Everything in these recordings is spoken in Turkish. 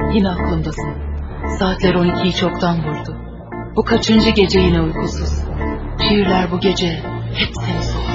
Yine aklımdasın. Saatler 12'yi çoktan vurdu. Bu kaçıncı gece yine uykusuz. Şiirler bu gece hep seni sorar.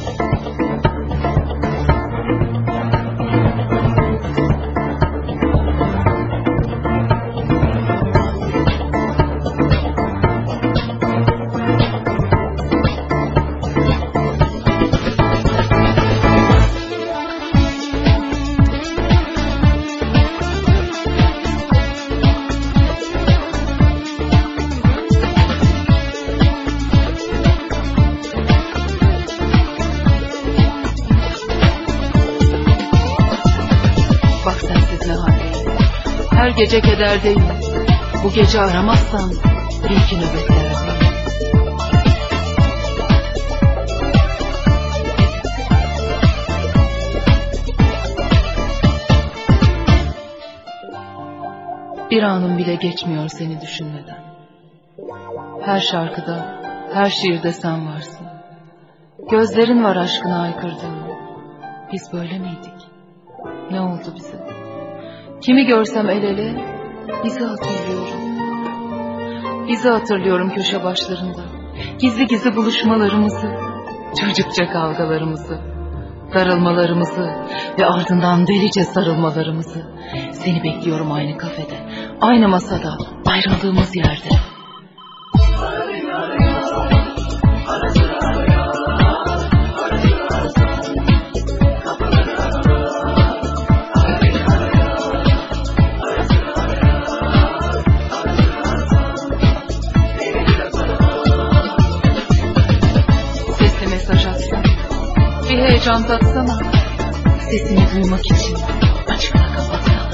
Her gece kederdeyim. Bu gece aramazsan belki nöbetlerdeyim. Bir anım bile geçmiyor seni düşünmeden. Her şarkıda, her şiirde sen varsın. Gözlerin var aşkına aykırdığım. Biz böyle miydik? Ne oldu bize? Kimi görsem el ele, bizi hatırlıyorum. Bizi hatırlıyorum köşe başlarında. Gizli gizli buluşmalarımızı, çocukça kavgalarımızı, darılmalarımızı ve ardından delice sarılmalarımızı. Seni bekliyorum aynı kafede, aynı masada, ayrıldığımız yerde. Bir heyecan tatsana, sesimi duymak için açıkla kapatsana.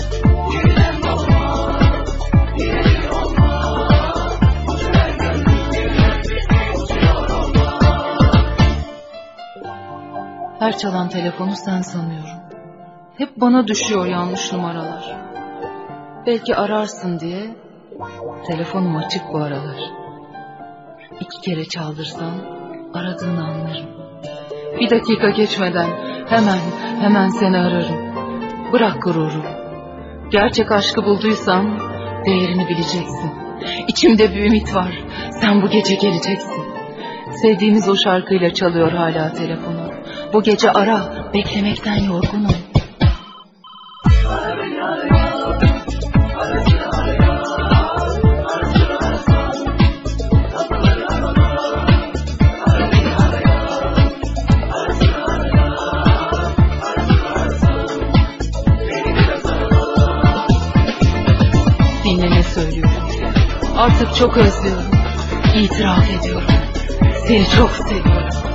Her çalan telefonu sen sanıyorum. Hep bana düşüyor yanlış numaralar. Belki ararsın diye telefonum açık bu aralar. 2 kere çaldırsan aradığını anlarım. Bir dakika geçmeden hemen seni ararım. Bırak gururu. Gerçek aşkı bulduysan değerini bileceksin. İçimde bir ümit var. Sen bu gece geleceksin. Sevdiğimiz o şarkıyla çalıyor hala telefonu. Bu gece ara, beklemekten yorgunum. Dinle ne söylüyorum. Artık çok özlüyorum. İtiraf ediyorum. Seni çok seviyorum.